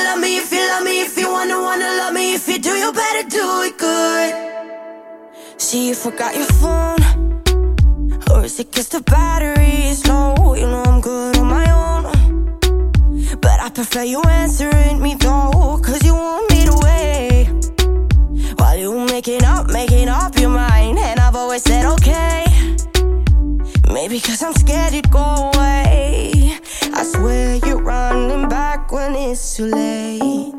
love me, if you love me, if you wanna love me, if you do, you better do it good. See, you forgot your phone, or is it 'cause the battery is low? You know I'm good on my own, but I prefer you answering me though, 'cause you want me to wait while you making up your mind. And I've always said okay, maybe 'cause I'm scared you'd go away. I swear you're running back when it's too late.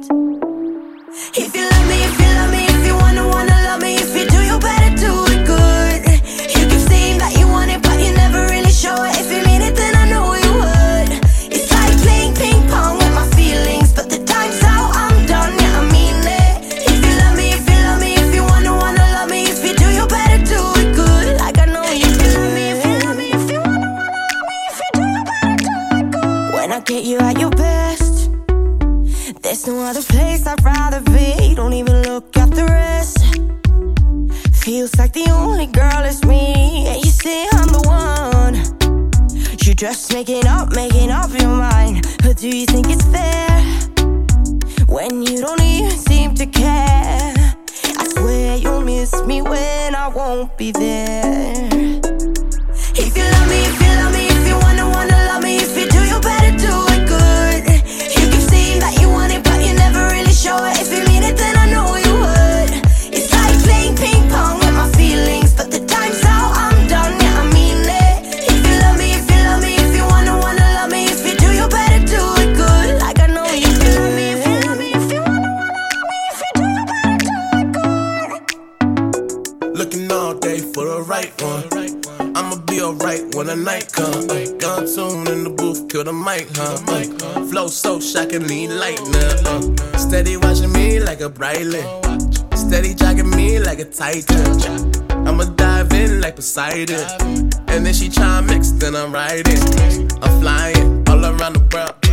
If you love me, if you love me, if you wanna love me, if you do, you better do it good. You keep saying that you want it, but you never really show it. If you mean it, then I know you would. It's like playing ping pong with my feelings, but the time's out, I'm done, yeah, I mean it. If you love me, if you love me, if you wanna love me, if you do, you better do it good. Like I know you do. If you love me, if you wanna love me, if you do, you better do it good. When I get you at your best, there's no other place I'd rather be. Don't even look at the rest. Feels like the only girl is me, and you say I'm the one. You're just making up your mind. But do you think it's fair when you don't even seem to care? I swear you'll miss me when I won't be there. If you love me, if you love me, if you wanna love me, if you do, you better do it good. You keep saying that you want it, but you never really show it. If you mean it, then I know you would. It's like playing ping pong with my feelings, but the time's out, I'm done, yeah, I mean it. If you love me, if you love me, if you wanna love me, if you do, you better do it good. Like I know you do. If you love me, if you wanna love me, if you do, you better do it good. Looking all day for the right one. I'ma be alright when the night comes. Gun tune in the booth, kill the mic, Flow so shockingly lightning. Steady watching me like a bright lit. Steady jogging me like a titan. I'ma dive in like Poseidon, and then she try mix, then I'm riding. I'm flying all around the world.